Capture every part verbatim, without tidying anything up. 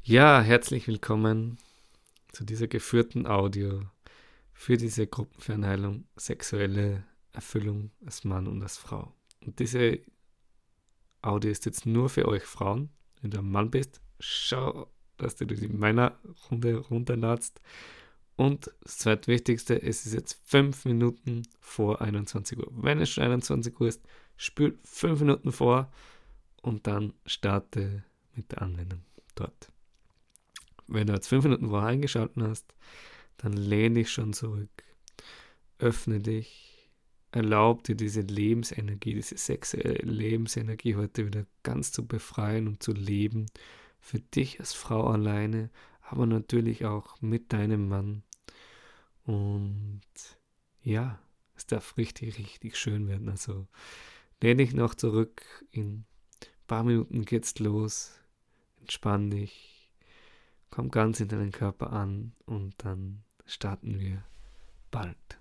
Ja, herzlich willkommen zu dieser geführten Audio für diese Gruppenfernheilung, sexuelle Erfüllung als Mann und als Frau. Und diese Audio ist jetzt nur für euch Frauen. Wenn du ein Mann bist, schau, dass du die Männerrunde runterladst. Und das zweitwichtigste, es ist jetzt fünf Minuten vor einundzwanzig Uhr. Wenn es schon einundzwanzig Uhr ist, spül fünf Minuten vor und dann starte mit der Anwendung dort. Wenn du jetzt fünf Minuten vorher eingeschaltet hast, dann lehn dich schon zurück, öffne dich, erlaub dir diese Lebensenergie, diese sexuelle Lebensenergie heute wieder ganz zu befreien und zu leben, für dich als Frau alleine, aber natürlich auch mit deinem Mann. Und ja, es darf richtig, richtig schön werden. Also lehn dich noch zurück, in ein paar Minuten geht's los, entspann dich, komm ganz in deinen Körper an und dann starten wir bald.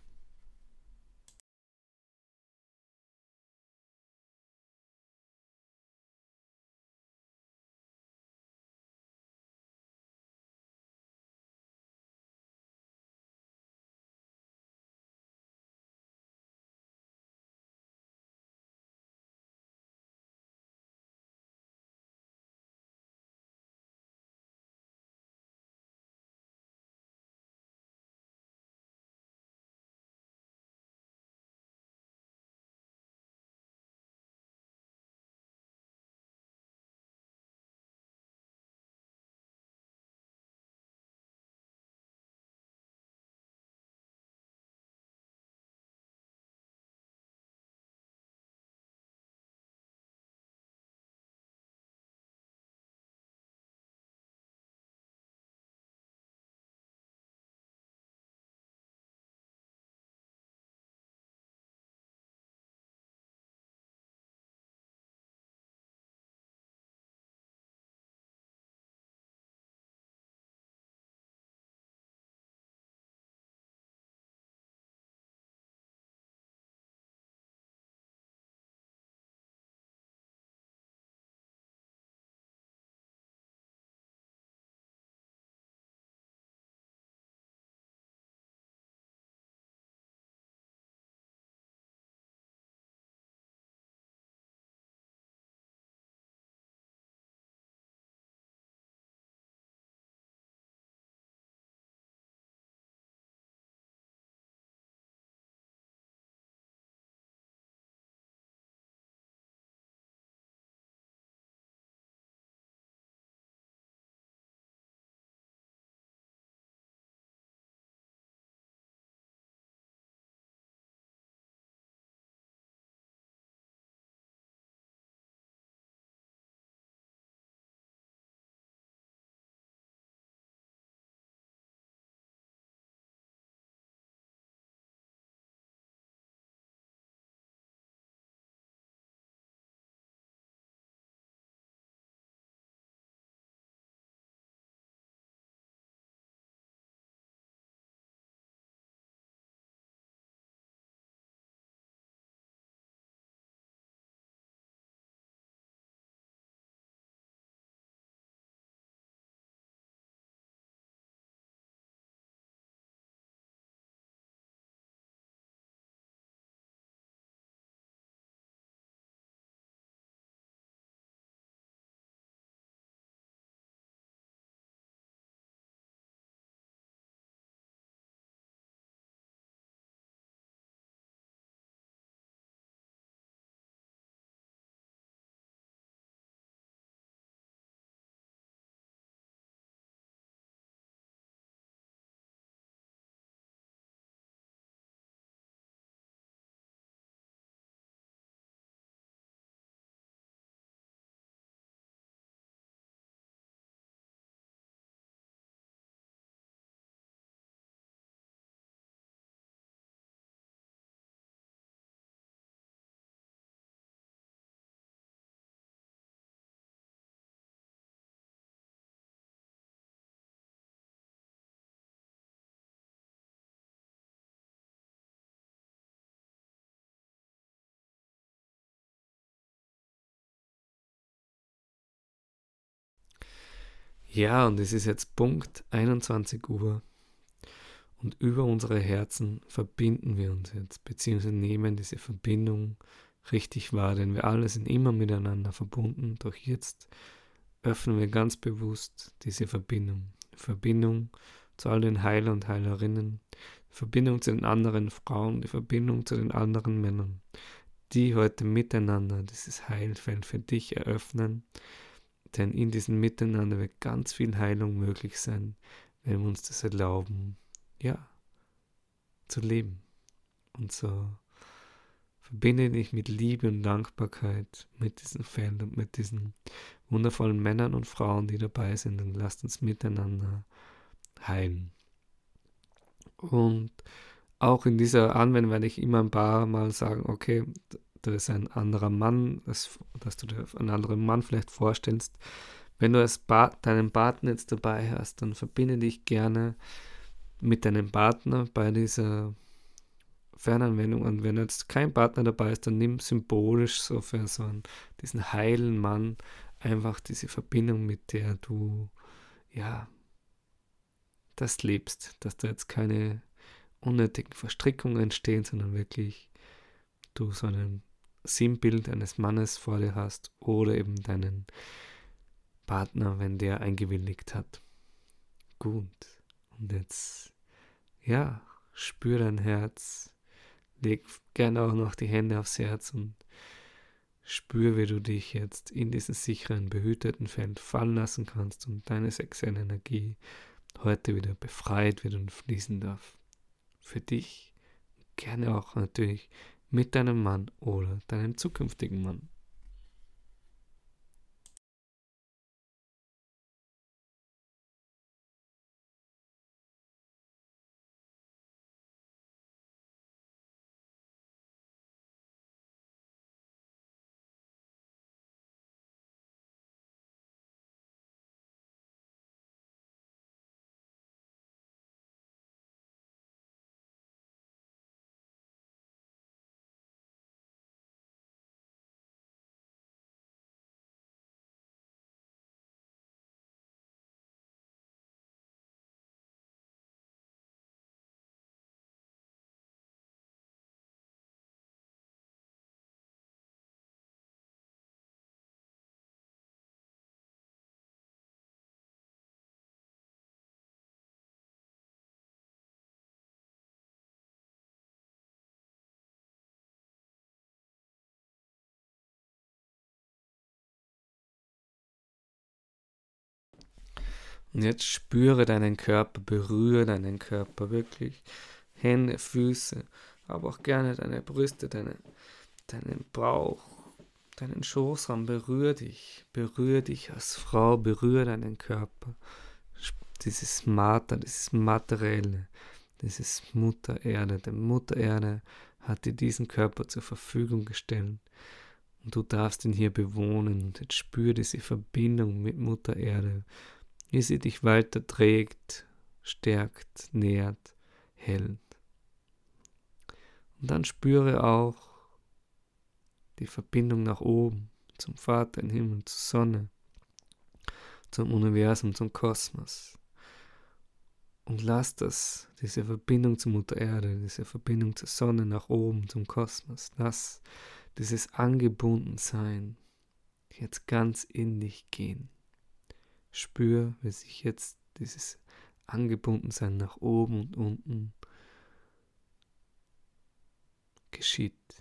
Ja, und es ist jetzt Punkt einundzwanzig Uhr und über unsere Herzen verbinden wir uns jetzt, beziehungsweise nehmen diese Verbindung richtig wahr, denn wir alle sind immer miteinander verbunden, doch jetzt öffnen wir ganz bewusst diese Verbindung. Verbindung zu all den Heiler und Heilerinnen, Verbindung zu den anderen Frauen, die Verbindung zu den anderen Männern, die heute miteinander dieses Heilfeld für dich eröffnen, denn in diesem Miteinander wird ganz viel Heilung möglich sein, wenn wir uns das erlauben, ja, zu leben. Und so verbinde dich mit Liebe und Dankbarkeit mit diesem Feld und mit diesen wundervollen Männern und Frauen, die dabei sind, und lasst uns miteinander heilen. Und auch in dieser Anwendung werde ich immer ein paar Mal sagen, okay, da ist ein anderer Mann, dass, dass du dir einen anderen Mann vielleicht vorstellst. Wenn du als ba- deinen Partner jetzt dabei hast, dann verbinde dich gerne mit deinem Partner bei dieser Fernanwendung. Und wenn jetzt kein Partner dabei ist, dann nimm symbolisch so für so einen, diesen heilen Mann einfach diese Verbindung, mit der du, ja, das lebst, dass da jetzt keine unnötigen Verstrickungen entstehen, sondern wirklich du so ein Sinnbild eines Mannes vor dir hast oder eben deinen Partner, wenn der eingewilligt hat. Gut. Und jetzt, ja, spür dein Herz, leg gerne auch noch die Hände aufs Herz und spür, wie du dich jetzt in diesen sicheren, behüteten Feld fallen lassen kannst und deine sexuelle Energie heute wieder befreit wird und fließen darf. Für dich, gerne auch natürlich mit deinem Mann oder deinem zukünftigen Mann. Und jetzt spüre deinen Körper, berühre deinen Körper wirklich. Hände, Füße, aber auch gerne deine Brüste, deine, deinen Bauch, deinen Schoßraum. Berühre dich, berühre dich als Frau, berühre deinen Körper. Dieses Mater, dieses Materielle, dieses Mutter Erde. Die Mutter Erde hat dir diesen Körper zur Verfügung gestellt. Und du darfst ihn hier bewohnen. Und jetzt spür diese Verbindung mit Mutter Erde, wie sie dich weiter trägt, stärkt, nährt, hält. Und dann spüre auch die Verbindung nach oben, zum Vater im Himmel, zur Sonne, zum Universum, zum Kosmos. Und lass das, diese Verbindung zur Mutter Erde, diese Verbindung zur Sonne nach oben, zum Kosmos, lass dieses Angebundensein jetzt ganz in dich gehen. Spür, wie sich jetzt dieses Angebundensein nach oben und unten geschieht.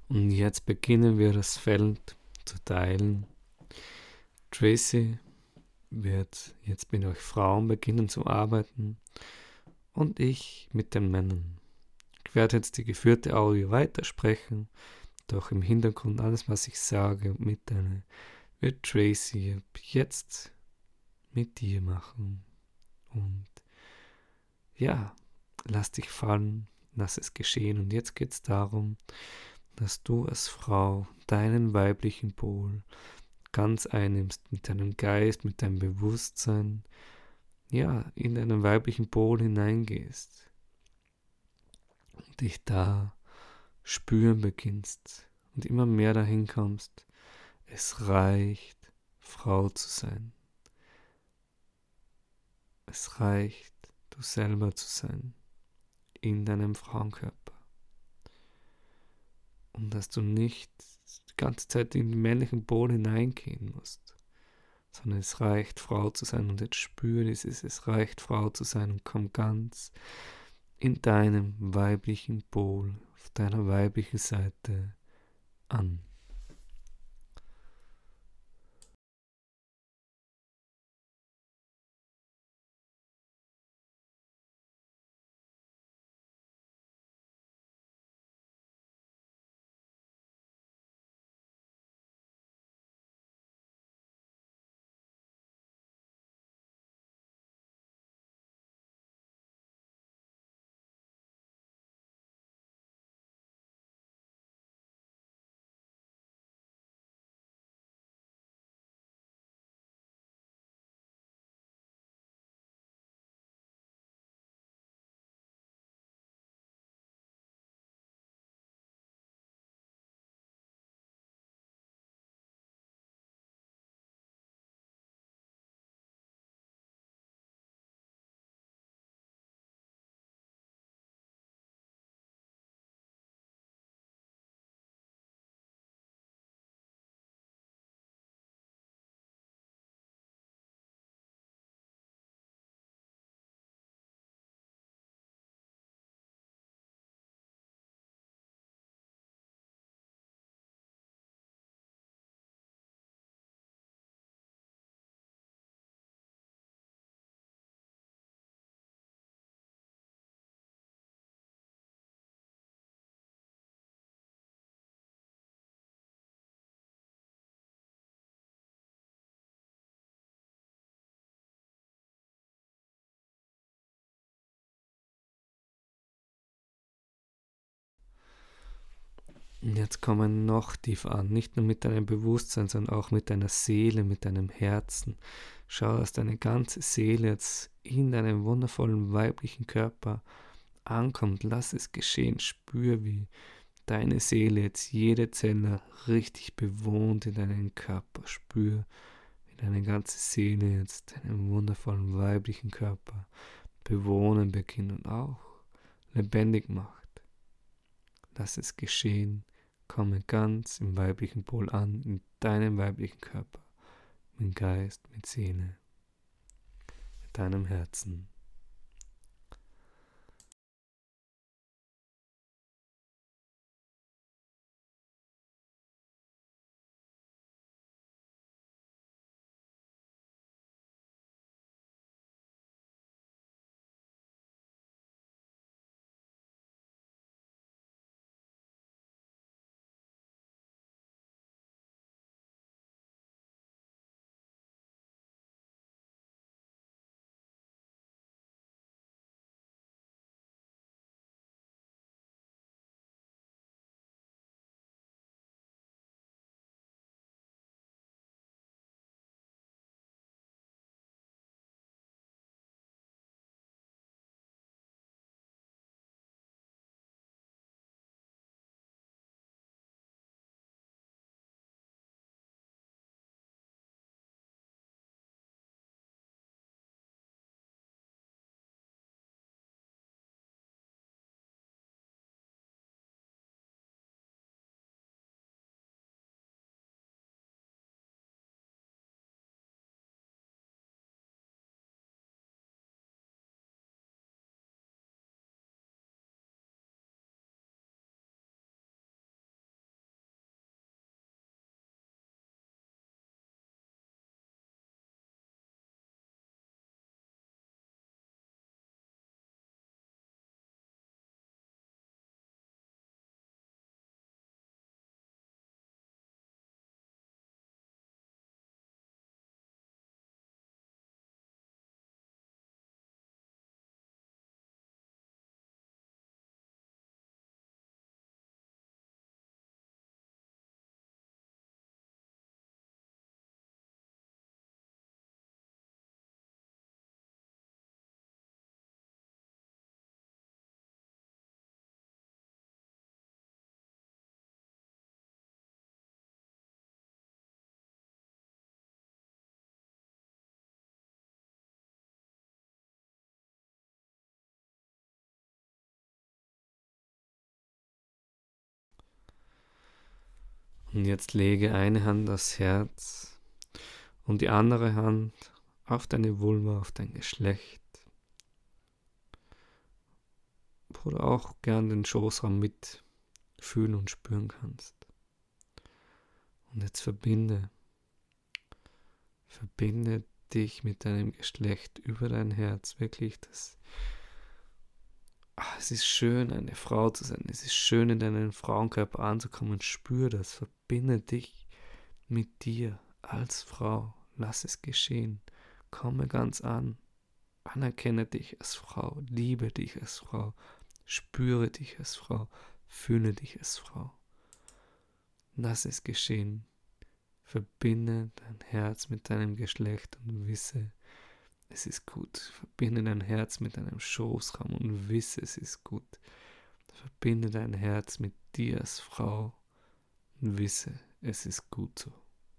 Und jetzt beginnen wir das Feld zu teilen. Tracy wird jetzt mit euch Frauen beginnen zu arbeiten und ich mit den Männern. Ich werde jetzt die geführte Audio weitersprechen, doch im Hintergrund alles, was ich sage und mitteile, wird Tracy jetzt mit dir machen. Und ja, lass dich fallen, lass es geschehen. Und jetzt geht es darum, dass du als Frau deinen weiblichen Pol ganz einnimmst, mit deinem Geist, mit deinem Bewusstsein, ja, in deinen weiblichen Pol hineingehst und dich da spüren beginnst und immer mehr dahin kommst, es reicht, Frau zu sein. Es reicht, du selber zu sein, in deinem Frauenkörper. Und dass du nicht die ganze Zeit in den männlichen Pol hineingehen musst, sondern es reicht, Frau zu sein. Und jetzt spür dieses, es reicht, Frau zu sein, und komm ganz in deinem weiblichen Pol, auf deiner weiblichen Seite an. Und jetzt komm noch tiefer an, nicht nur mit deinem Bewusstsein, sondern auch mit deiner Seele, mit deinem Herzen. Schau, dass deine ganze Seele jetzt in deinem wundervollen weiblichen Körper ankommt. Lass es geschehen. Spür, wie deine Seele jetzt jede Zelle richtig bewohnt in deinem Körper. Spür, wie deine ganze Seele jetzt deinen wundervollen weiblichen Körper bewohnen beginnt und auch lebendig macht. Lass es geschehen. Komme ganz im weiblichen Pol an, in deinem weiblichen Körper, mit Geist, mit Seele, mit deinem Herzen. Und jetzt lege eine Hand aufs Herz und die andere Hand auf deine Vulva, auf dein Geschlecht, wo du auch gern den Schoßraum mitfühlen und spüren kannst. Und jetzt verbinde, verbinde dich mit deinem Geschlecht über dein Herz, wirklich das. Ach, es ist schön, eine Frau zu sein. Es ist schön, in deinen Frauenkörper anzukommen. Spür das. Verbinde dich mit dir als Frau. Lass es geschehen. Komme ganz an. Anerkenne dich als Frau. Liebe dich als Frau. Spüre dich als Frau. Fühle dich als Frau. Lass es geschehen. Verbinde dein Herz mit deinem Geschlecht und wisse, es ist gut. Verbinde dein Herz mit deinem Schoßraum und wisse, es ist gut. Verbinde dein Herz mit dir als Frau und wisse, es ist gut so.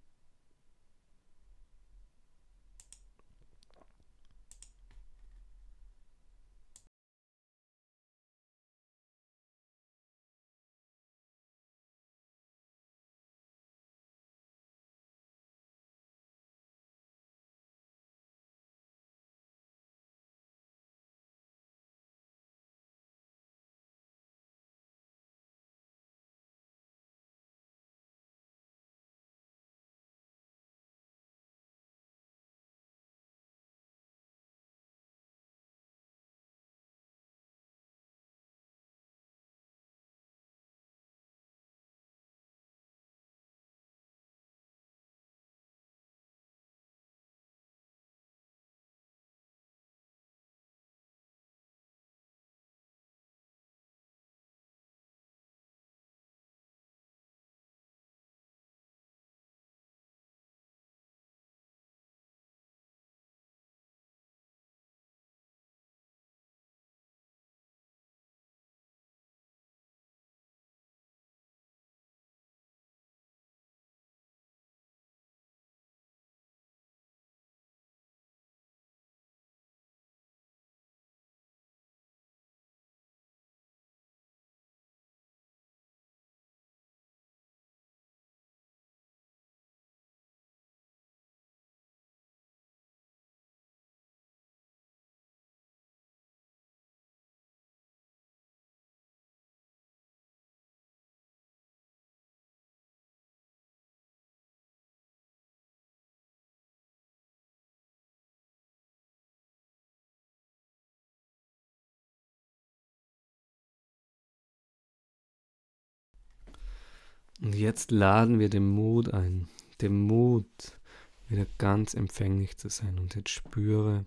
Und jetzt laden wir den Mut ein, den Mut, wieder ganz empfänglich zu sein. Und jetzt spüre,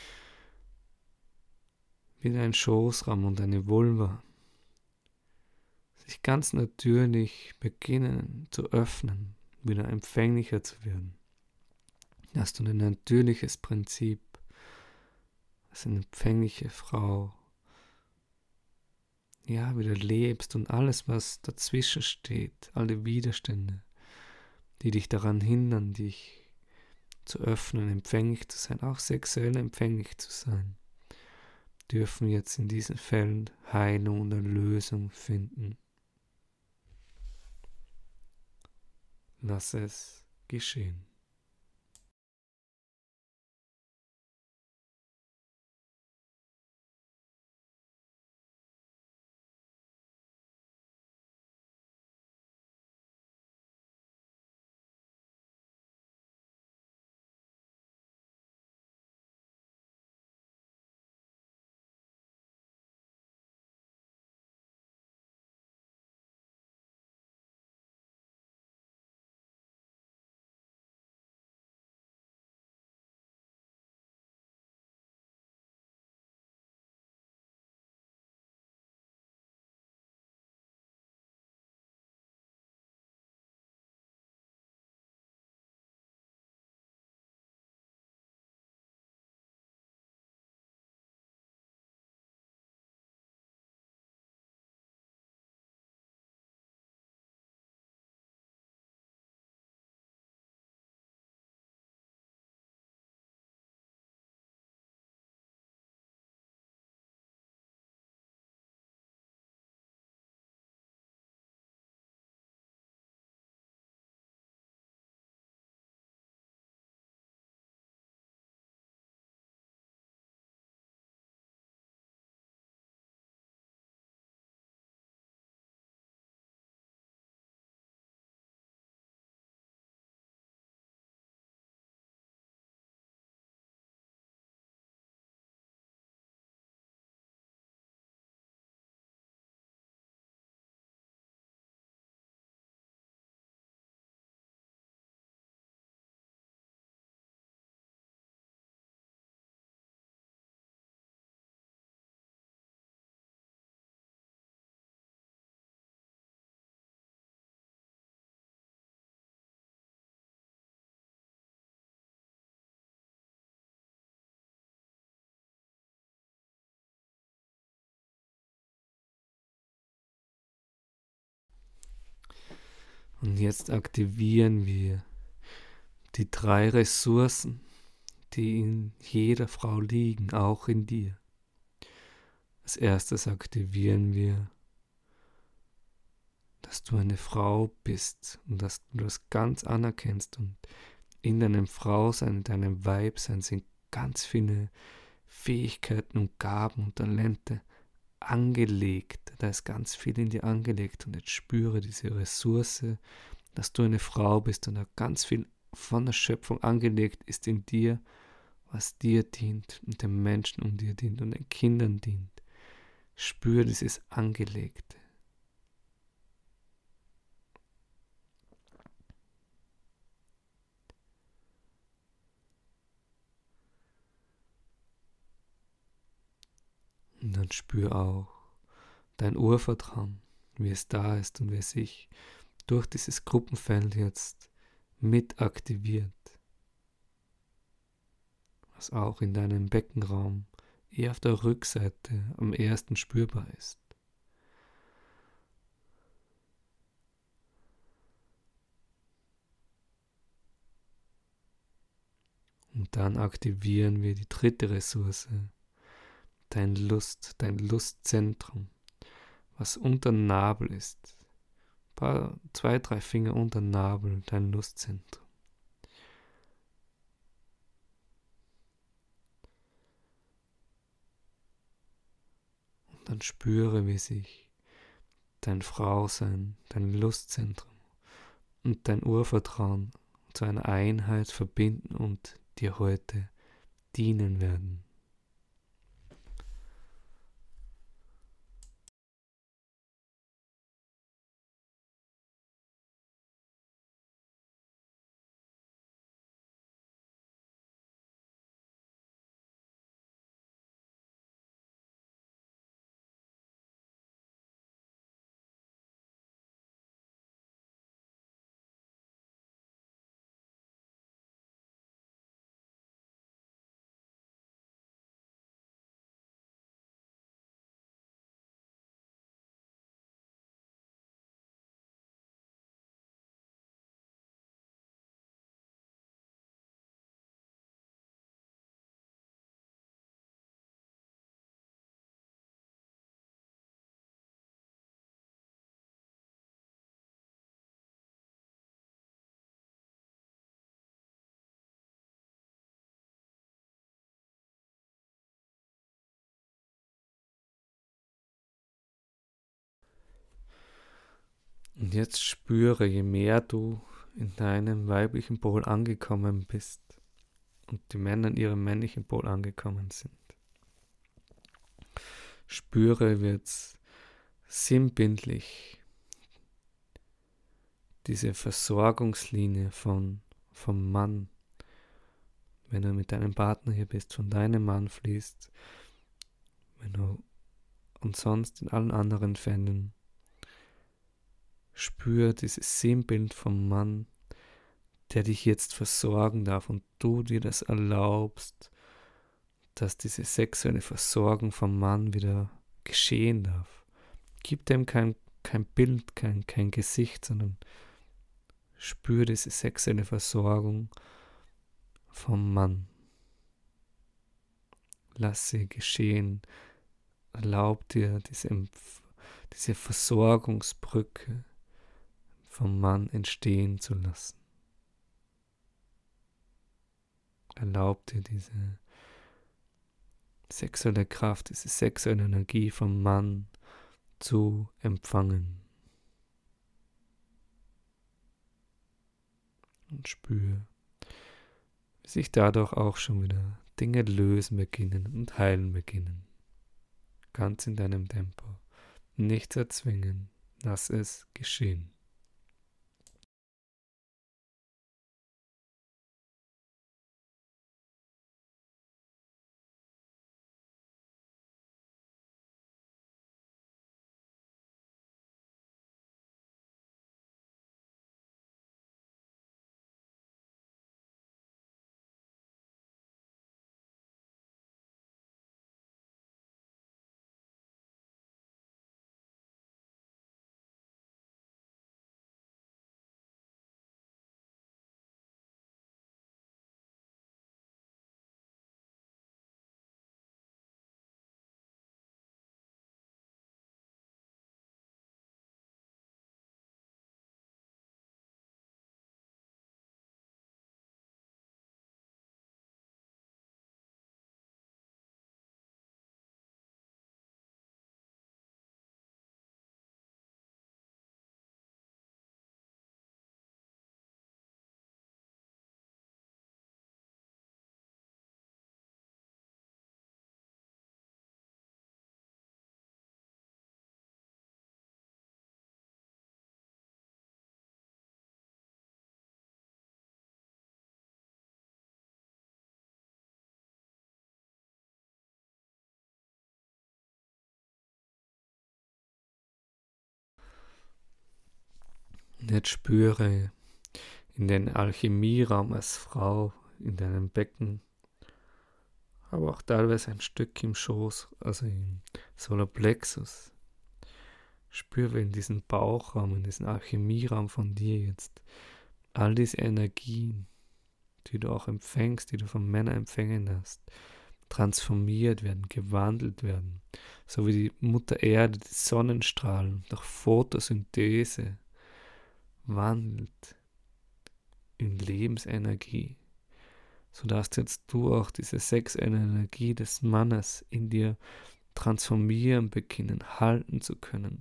wie dein Schoßraum und deine Vulva sich ganz natürlich beginnen zu öffnen, wieder empfänglicher zu werden. Dass du ein natürliches Prinzip, als eine empfängliche Frau, ja, wieder lebst und alles, was dazwischen steht, alle Widerstände, die dich daran hindern, dich zu öffnen, empfänglich zu sein, auch sexuell empfänglich zu sein, dürfen jetzt in diesem Feld Heilung und Erlösung finden. Lass es geschehen. Und jetzt aktivieren wir die drei Ressourcen, die in jeder Frau liegen, auch in dir. Als erstes aktivieren wir, dass du eine Frau bist und dass du das ganz anerkennst. Und in deinem Frausein, in deinem Weibsein sind ganz viele Fähigkeiten und Gaben und Talente angelegt. Da ist ganz viel in dir angelegt. Und jetzt spüre diese Ressource, dass du eine Frau bist und da ganz viel von der Schöpfung angelegt ist in dir, was dir dient und den Menschen um dir dient und den Kindern dient. Spür dieses Angelegte. Und dann spür auch dein Urvertrauen, wie es da ist und wie es sich durch dieses Gruppenfeld jetzt mit aktiviert, was auch in deinem Beckenraum eher auf der Rückseite am ersten spürbar ist. Und dann aktivieren wir die dritte Ressource, dein Lust, dein Lustzentrum, was unter Nabel ist. Ein paar, zwei, drei Finger unter Nabel, dein Lustzentrum. Und dann spüre, wie sich dein Frausein, dein Lustzentrum und dein Urvertrauen zu einer Einheit verbinden und dir heute dienen werden. Und jetzt spüre, je mehr du in deinem weiblichen Pol angekommen bist und die Männer in ihrem männlichen Pol angekommen sind, spüre, wird's sinnbildlich diese Versorgungslinie von, vom Mann, wenn du mit deinem Partner hier bist, von deinem Mann fließt, wenn du und sonst in allen anderen Fällen spür dieses Sinnbild vom Mann, der dich jetzt versorgen darf und du dir das erlaubst, dass diese sexuelle Versorgung vom Mann wieder geschehen darf. Gib dem kein, kein Bild, kein, kein Gesicht, sondern spür diese sexuelle Versorgung vom Mann. Lass sie geschehen. Erlaub dir diese, diese Versorgungsbrücke vom Mann entstehen zu lassen. Erlaub dir diese sexuelle Kraft, diese sexuelle Energie vom Mann zu empfangen. Und spür, wie sich dadurch auch schon wieder Dinge lösen beginnen und heilen beginnen. Ganz in deinem Tempo. Nichts erzwingen. Lass es geschehen. Und jetzt spüre in den Alchemieraum als Frau, in deinem Becken, aber auch teilweise ein Stück im Schoß, also im Solarplexus. Spüre in diesen Bauchraum, in diesen Alchemieraum von dir jetzt all diese Energien, die du auch empfängst, die du von Männern empfangen hast, transformiert werden, gewandelt werden. So wie die Mutter Erde, die Sonnenstrahlen durch Photosynthese wandelt in Lebensenergie, sodass jetzt du auch diese sexuelle Energie des Mannes in dir transformieren beginnen, halten zu können.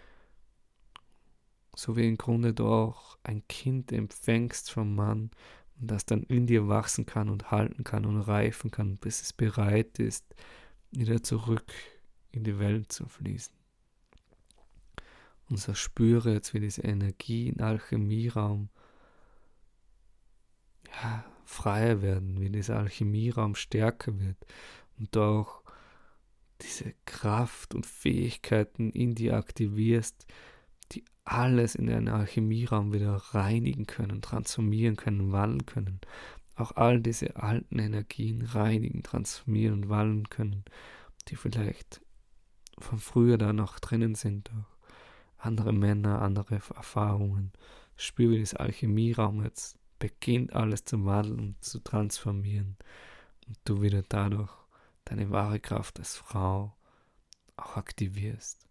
So wie im Grunde du auch ein Kind empfängst vom Mann und das dann in dir wachsen kann und halten kann und reifen kann, bis es bereit ist, wieder zurück in die Welt zu fließen. Und so spüre jetzt, wie diese Energie im Alchemieraum ja, freier werden, wie dieser Alchemieraum stärker wird und du auch diese Kraft und Fähigkeiten in dir aktivierst, die alles in einen Alchemieraum wieder reinigen können, transformieren können, wandeln können. Auch all diese alten Energien reinigen, transformieren und wandeln können, die vielleicht von früher da noch drinnen sind, durch andere Männer, andere Erfahrungen. Spür, wie das Alchemieraum jetzt beginnt, alles zu wandeln und zu transformieren und du wieder dadurch deine wahre Kraft als Frau auch aktivierst.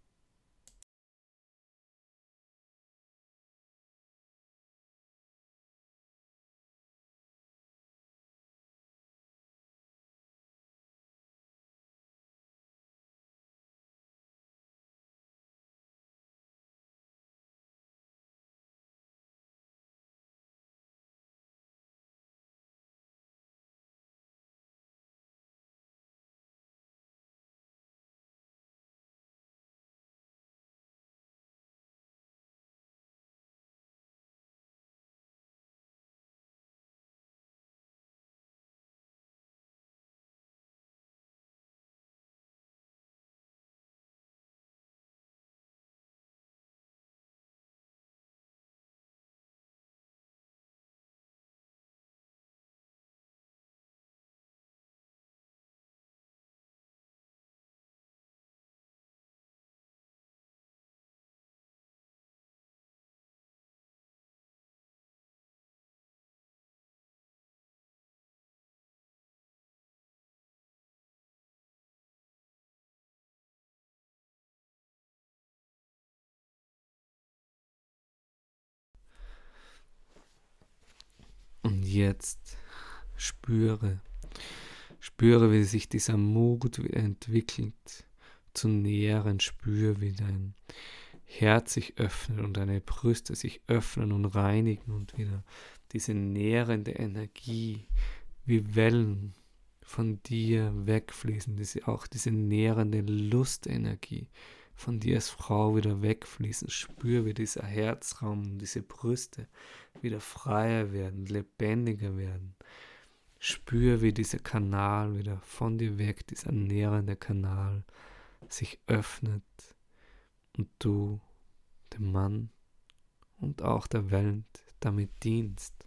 Und jetzt spüre, spüre, wie sich dieser Mut entwickelt zu nähren. Spüre, wie dein Herz sich öffnet und deine Brüste sich öffnen und reinigen und wieder diese nährende Energie wie Wellen von dir wegfließen, diese, auch diese nährende Lustenergie von dir als Frau wieder wegfließen. Spür, wie dieser Herzraum, diese Brüste wieder freier werden, lebendiger werden. Spür, wie dieser Kanal wieder von dir weg, dieser nährende Kanal, sich öffnet und du dem Mann und auch der Welt damit dienst.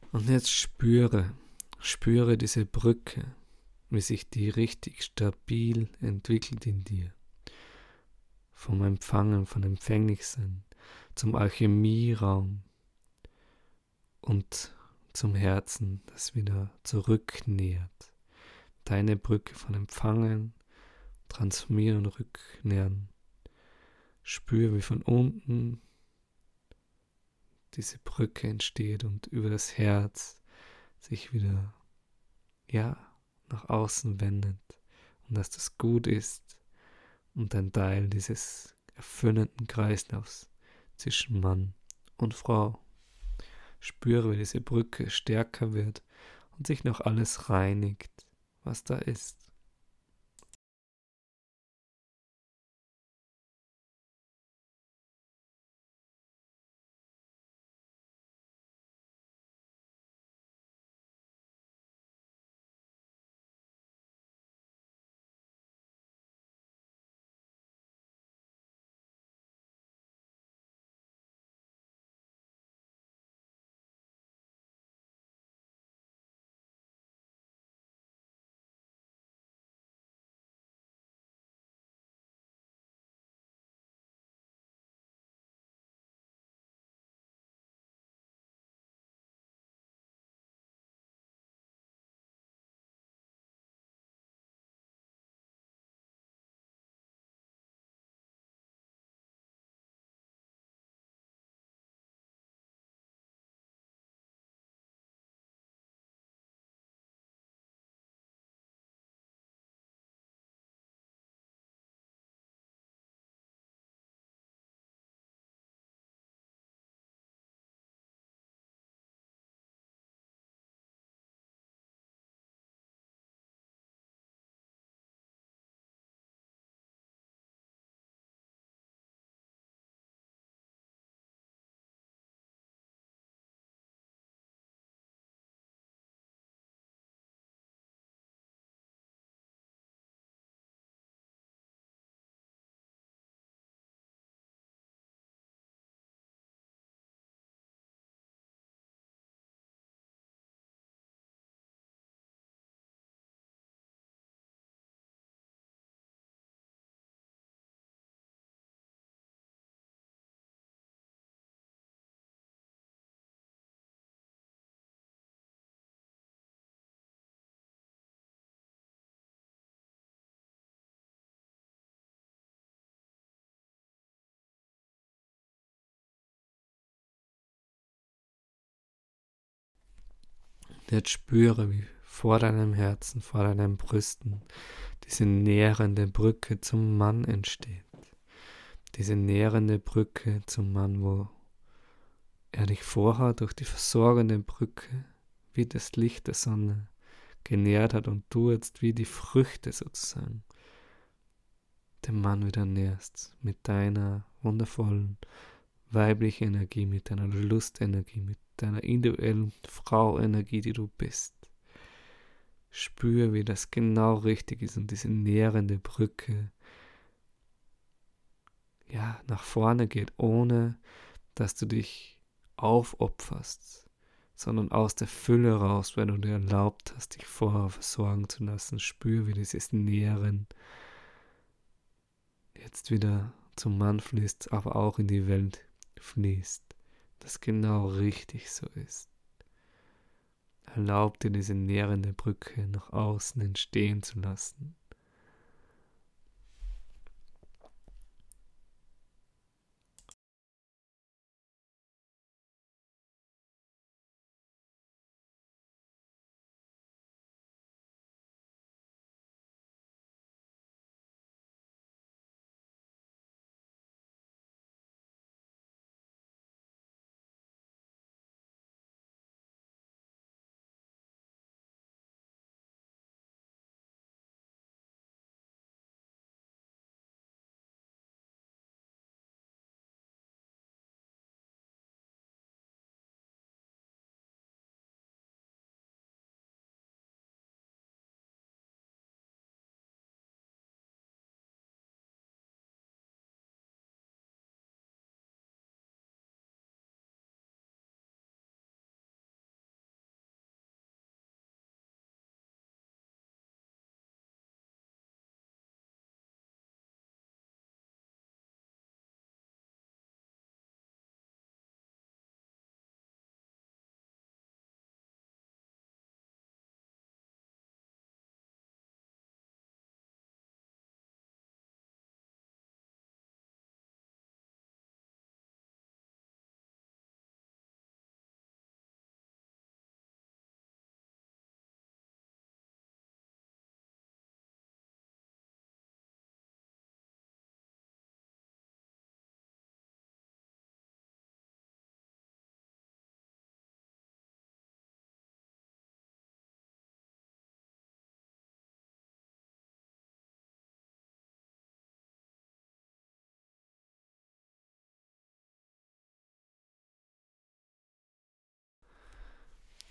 Und jetzt spüre, spüre diese Brücke, wie sich die richtig stabil entwickelt in dir. Vom Empfangen, von Empfänglichsein zum Alchemieraum und zum Herzen, das wieder zurücknähert. Deine Brücke von Empfangen, Transformieren und Rücknähern. Spür, wie von unten diese Brücke entsteht und über das Herz sich wieder, ja, nach außen wendet. Und dass das gut ist und ein Teil dieses erfüllenden Kreislaufs zwischen Mann und Frau. Spüre, wie diese Brücke stärker wird und sich noch alles reinigt, was da ist. Jetzt spüre, wie vor deinem Herzen, vor deinen Brüsten diese nährende Brücke zum Mann entsteht. Diese nährende Brücke zum Mann, wo er dich vorher durch die versorgende Brücke wie das Licht der Sonne genährt hat und du jetzt wie die Früchte sozusagen dem Mann wieder nährst mit deiner wundervollen weiblichen Energie, mit deiner Lustenergie, mit deiner individuellen Frau-Energie, die du bist. Spür, wie das genau richtig ist und diese nährende Brücke ja, nach vorne geht, ohne dass du dich aufopferst, sondern aus der Fülle raus, wenn du dir erlaubt hast, dich vorher versorgen zu lassen. Spür, wie dieses Nähren jetzt wieder zum Mann fließt, aber auch in die Welt fließt, das genau richtig so ist. Erlaub dir diese nährende Brücke nach außen entstehen zu lassen.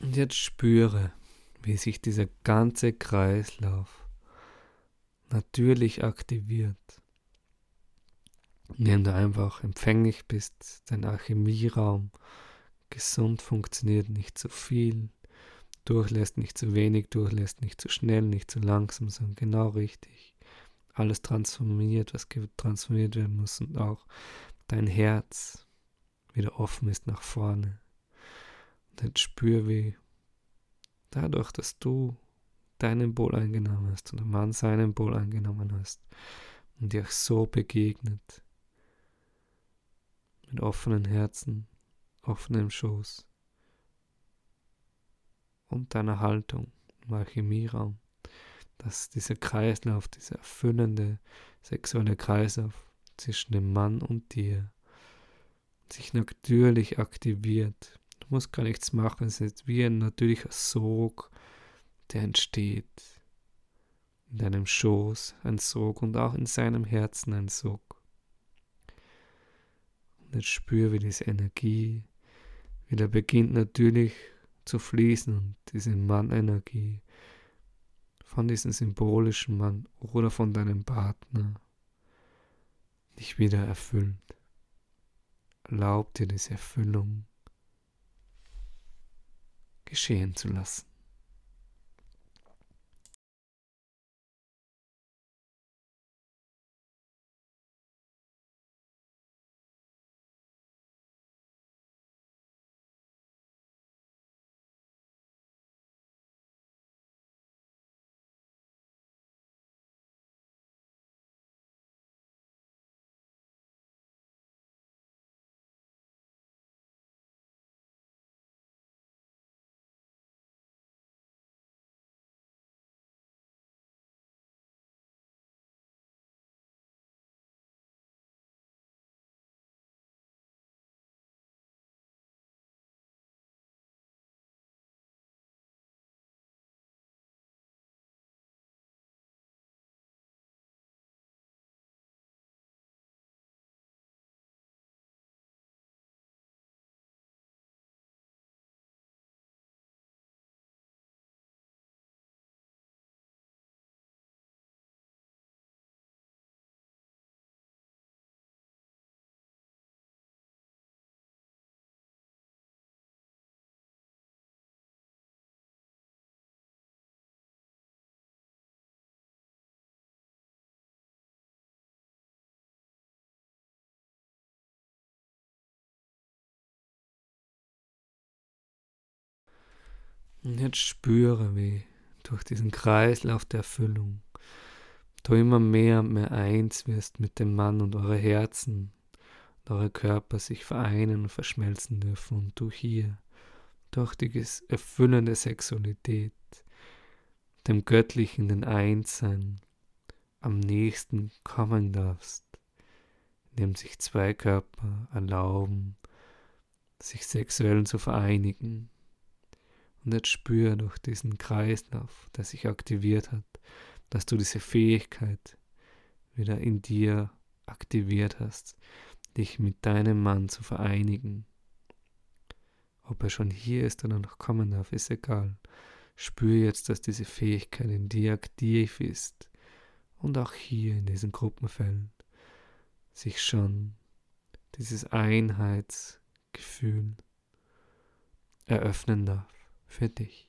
Und jetzt spüre, wie sich dieser ganze Kreislauf natürlich aktiviert, indem du einfach empfänglich bist, dein Alchemieraum gesund funktioniert, nicht zu viel durchlässt, nicht zu wenig durchlässt, nicht zu schnell, nicht zu langsam, sondern genau richtig. Alles transformiert, was transformiert werden muss, und auch dein Herz wieder offen ist nach vorne. Und jetzt spür, wie dadurch, dass du deinen Pol eingenommen hast und der Mann seinen Pol eingenommen hast und dir so begegnet, mit offenen Herzen, offenem Schoß und deiner Haltung im Alchemieraum, dass dieser Kreislauf, dieser erfüllende sexuelle Kreislauf zwischen dem Mann und dir sich natürlich aktiviert. Du musst gar nichts machen, es ist wie ein natürlicher Sog, der entsteht. In deinem Schoß ein Sog und auch in seinem Herzen ein Sog. Und jetzt spür, wie diese Energie wieder beginnt natürlich zu fließen und diese Mann-Energie von diesem symbolischen Mann oder von deinem Partner dich wieder erfüllt. Erlaub dir diese Erfüllung geschehen zu lassen. Und jetzt spüre, wie durch diesen Kreislauf der Erfüllung du immer mehr und mehr eins wirst mit dem Mann und eure Herzen und eure Körper sich vereinen und verschmelzen dürfen und du hier durch die erfüllende Sexualität, dem Göttlichen, den Einssein am nächsten kommen darfst, indem sich zwei Körper erlauben, sich sexuell zu vereinigen. Und jetzt spüre durch diesen Kreislauf, der sich aktiviert hat, dass du diese Fähigkeit wieder in dir aktiviert hast, dich mit deinem Mann zu vereinigen. Ob er schon hier ist oder noch kommen darf, ist egal. Spüre jetzt, dass diese Fähigkeit in dir aktiv ist und auch hier in diesem Gruppenfeld sich schon dieses Einheitsgefühl eröffnen darf für dich.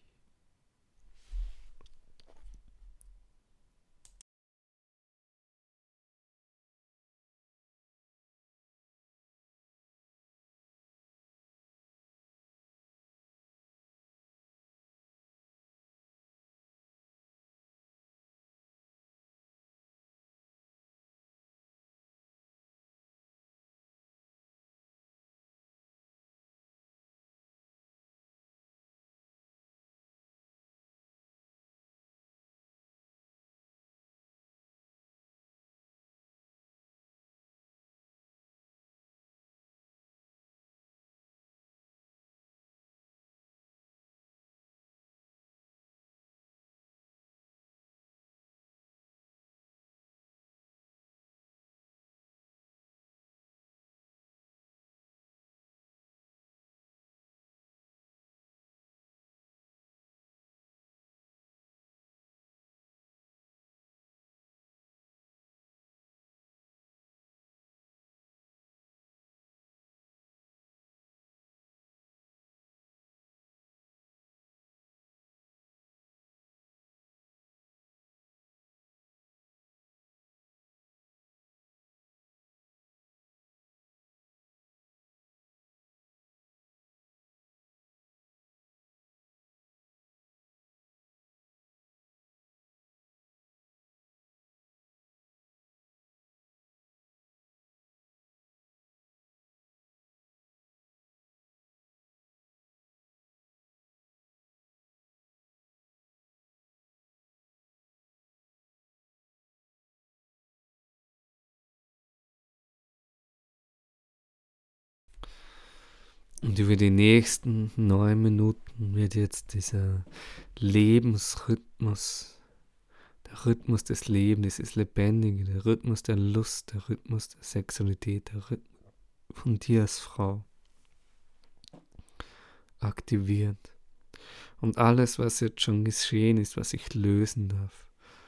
Und über die nächsten neun Minuten wird jetzt dieser Lebensrhythmus, der Rhythmus des Lebens, dieses Lebendige, der Rhythmus der Lust, der Rhythmus der Sexualität, der Rhythmus von dir als Frau aktiviert. Und alles, was jetzt schon geschehen ist, was ich lösen darf,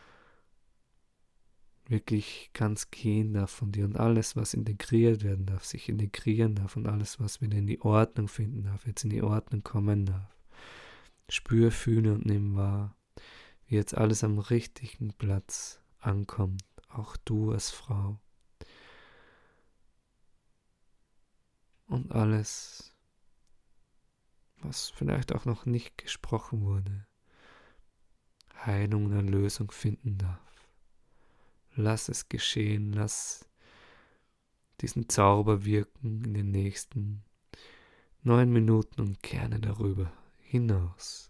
wirklich ganz gehen darf von dir, und alles, was integriert werden darf, sich integrieren darf, und alles, was wieder in die Ordnung finden darf, jetzt in die Ordnung kommen darf. Spür, fühle und nimm wahr, wie jetzt alles am richtigen Platz ankommt, auch du als Frau. Und alles, was vielleicht auch noch nicht gesprochen wurde, Heilung und Erlösung finden darf. Lass es geschehen, lass diesen Zauber wirken in den nächsten neun Minuten und gerne darüber hinaus.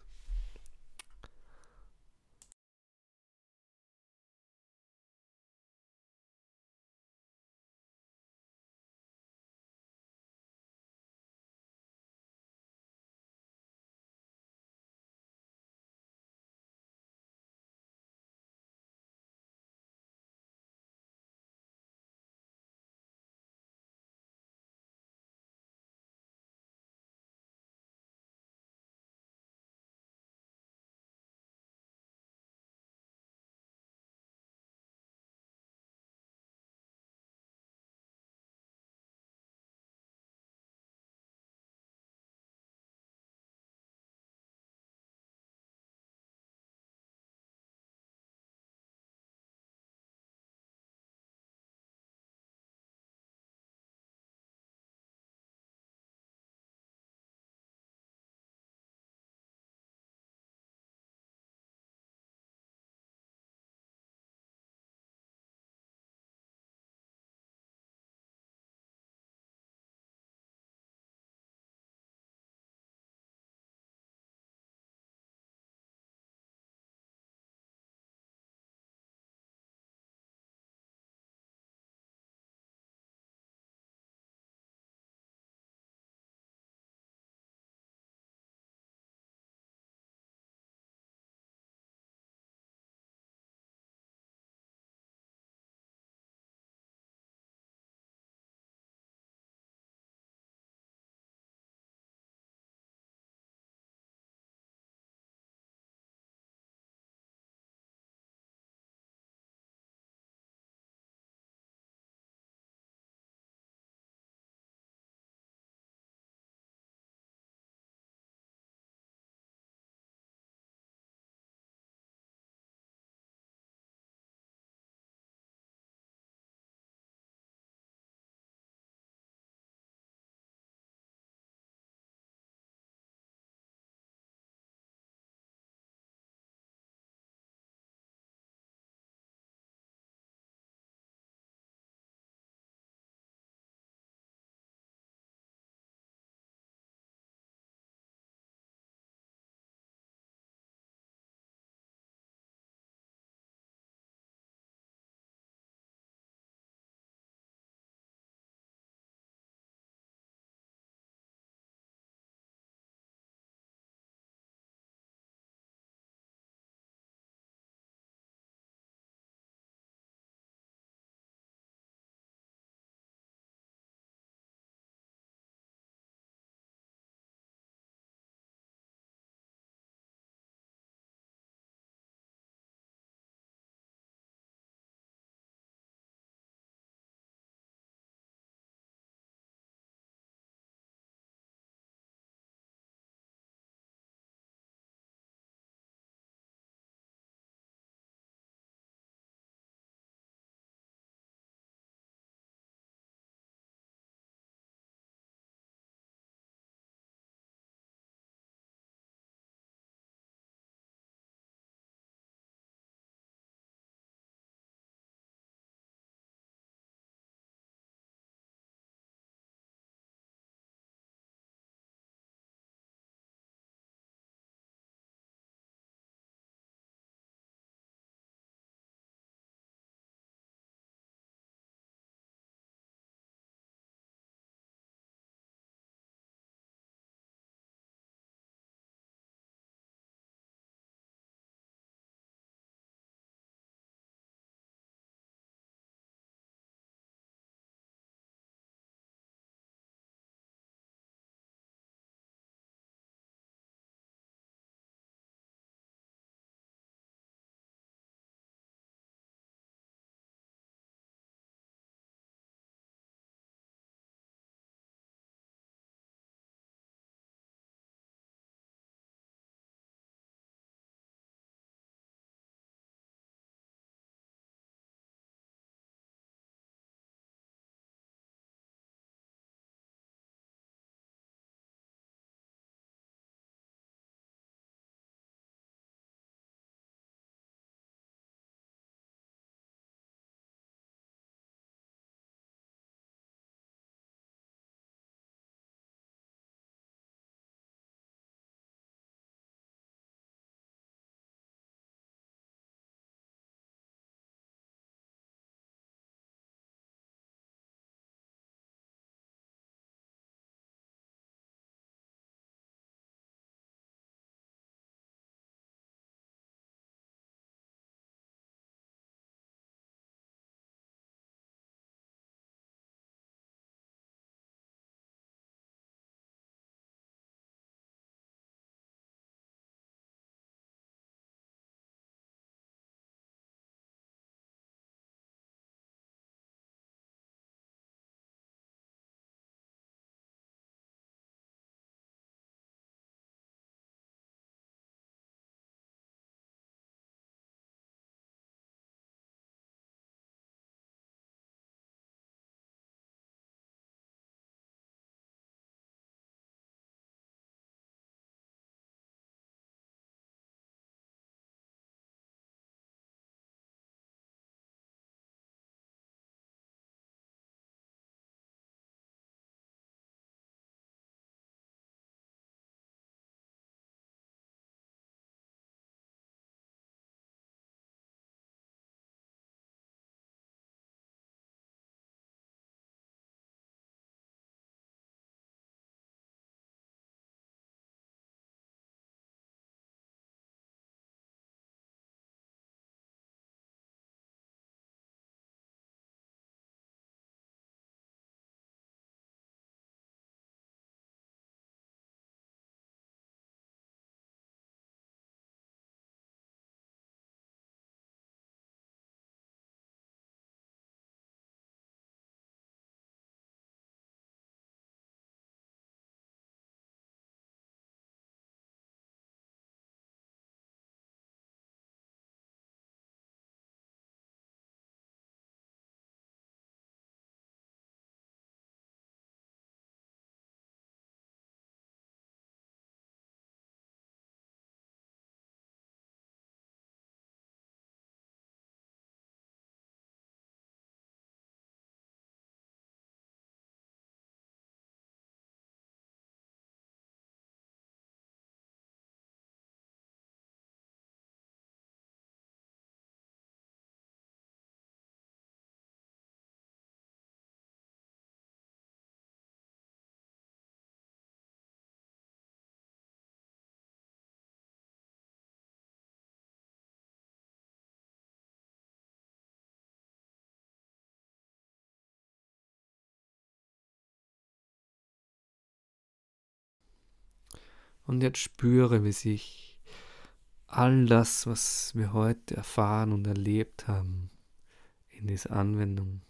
Und jetzt spüre, wie sich all das, was wir heute erfahren und erlebt haben, in dieser Anwendung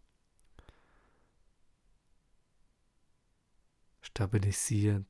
stabilisiert,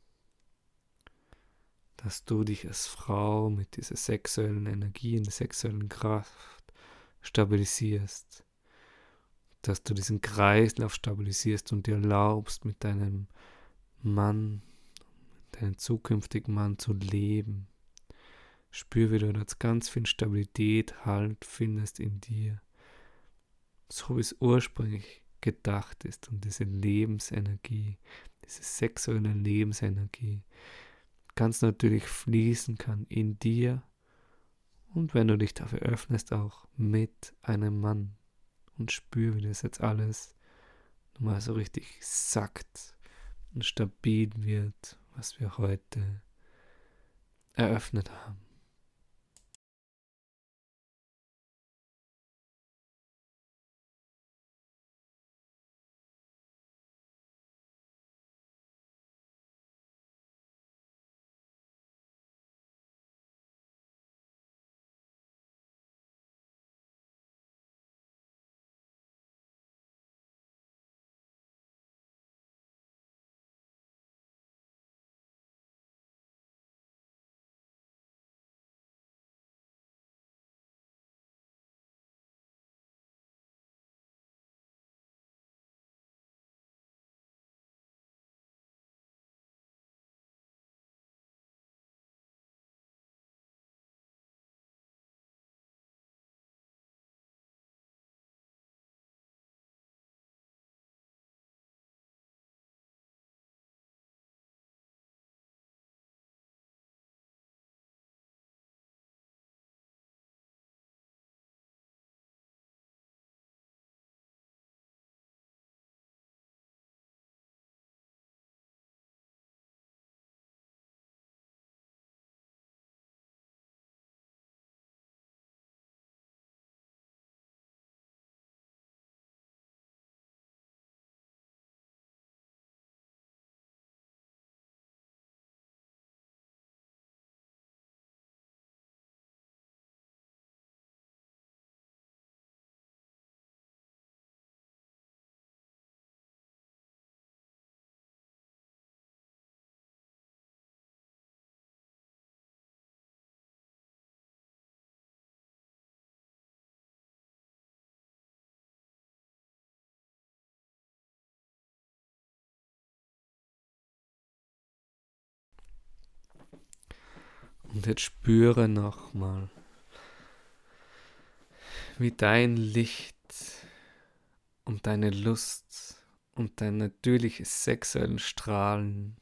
dass du dich als Frau mit dieser sexuellen Energie und der sexuellen Kraft stabilisierst, dass du diesen Kreislauf stabilisierst und dir erlaubst, mit deinem Mann, deinem zukünftigen Mann zu leben. Spür, wie du jetzt ganz viel Stabilität, Halt findest in dir, so wie es ursprünglich gedacht ist, und diese Lebensenergie, diese sexuelle Lebensenergie ganz natürlich fließen kann in dir und wenn du dich dafür öffnest, auch mit einem Mann. Und spür, wie das jetzt alles nochmal so richtig sackt und stabil wird, was wir heute eröffnet haben. Und jetzt spüre nochmal, wie dein Licht und deine Lust und dein natürliches sexuelles Strahlen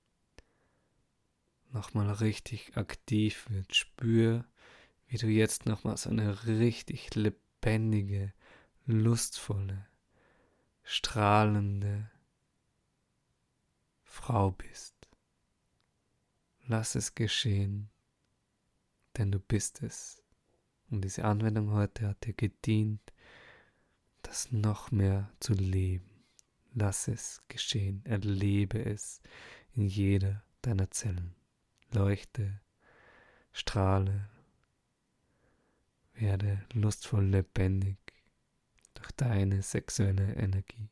nochmal richtig aktiv wird. Spür, wie du jetzt nochmal so eine richtig lebendige, lustvolle, strahlende Frau bist. Lass es geschehen, denn du bist es. Und diese Anwendung heute hat dir gedient, das noch mehr zu leben. Lass es geschehen, erlebe es in jeder deiner Zellen. Leuchte, strahle, werde lustvoll lebendig durch deine sexuelle Energie.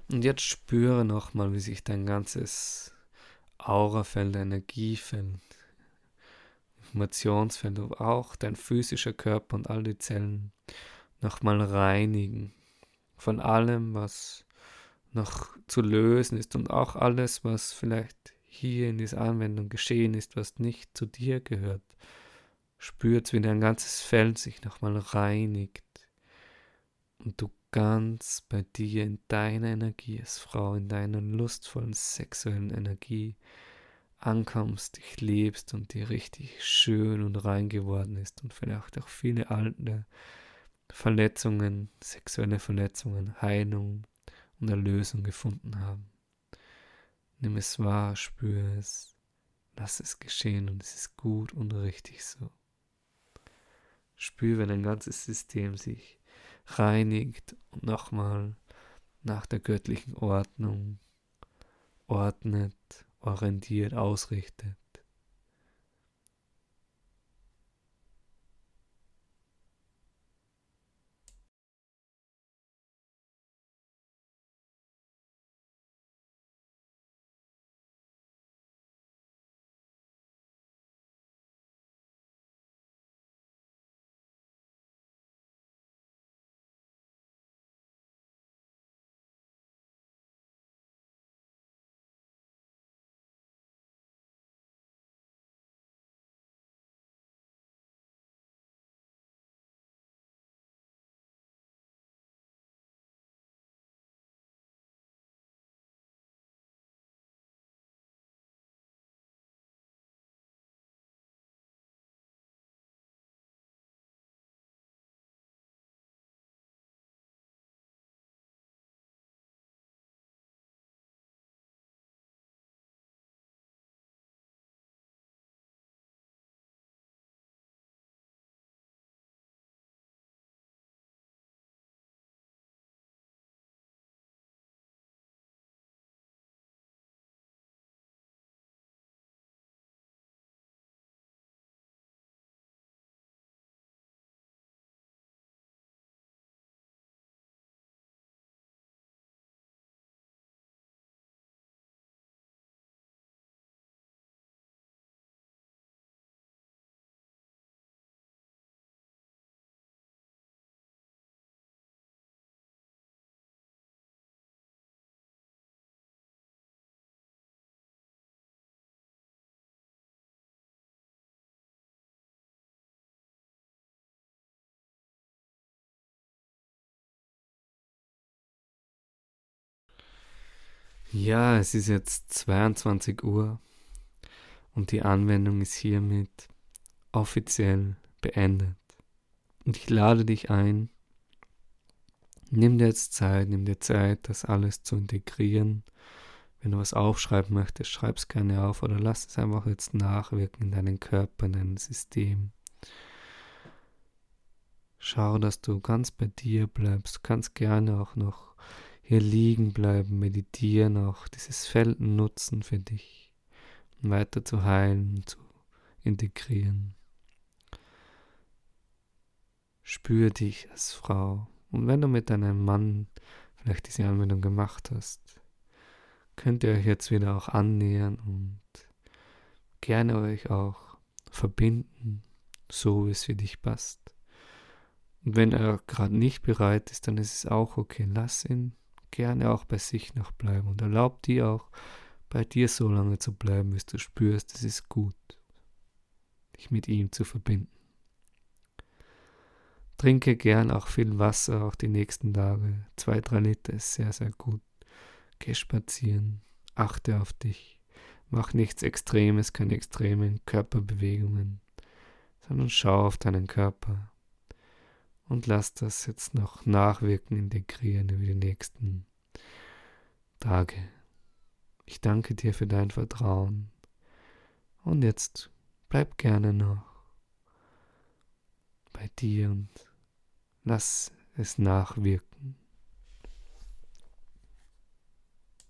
Und jetzt spüre nochmal, wie sich dein ganzes Aurafeld, Energiefeld, Informationsfeld, aber auch dein physischer Körper und all die Zellen nochmal reinigen von allem, was noch zu lösen ist und auch alles, was vielleicht hier in dieser Anwendung geschehen ist, was nicht zu dir gehört. Spürt, wie dein ganzes Feld sich nochmal reinigt und du ganz bei dir in deiner Energie als Frau, in deiner lustvollen sexuellen Energie ankommst, dich lebst und dir richtig schön und rein geworden ist und vielleicht auch viele alte Verletzungen, sexuelle Verletzungen, Heilung und Erlösung gefunden haben. Nimm es wahr, spüre es, lass es geschehen und es ist gut und richtig so. Spüre, wenn dein ganzes System sich reinigt und nochmal nach der göttlichen Ordnung ordnet, orientiert, ausrichtet. Ja, es ist jetzt zweiundzwanzig Uhr und die Anwendung ist hiermit offiziell beendet. Und ich lade dich ein, nimm dir jetzt Zeit, nimm dir Zeit, das alles zu integrieren. Wenn du was aufschreiben möchtest, schreib es gerne auf oder lass es einfach jetzt nachwirken in deinen Körper, in dein System. Schau, dass du ganz bei dir bleibst. Du kannst gerne auch noch hier liegen bleiben, meditieren, auch dieses Feld nutzen für dich, um weiter zu heilen, zu integrieren. Spür dich als Frau. Und wenn du mit deinem Mann vielleicht diese Anwendung gemacht hast, könnt ihr euch jetzt wieder auch annähern und gerne euch auch verbinden, so wie es für dich passt. Und wenn er gerade nicht bereit ist, dann ist es auch okay. Lass ihn gerne auch bei sich noch bleiben und erlaub dir auch, bei dir so lange zu bleiben, bis du spürst, es ist gut, dich mit ihm zu verbinden. Trinke gern auch viel Wasser, auch die nächsten Tage. Zwei, drei Liter ist sehr, sehr gut. Geh spazieren, achte auf dich. Mach nichts Extremes, keine extremen Körperbewegungen, sondern schau auf deinen Körper und lass das jetzt noch nachwirken, integrieren über die nächsten Tage. Ich danke dir für dein Vertrauen und jetzt bleib gerne noch bei dir und lass es nachwirken.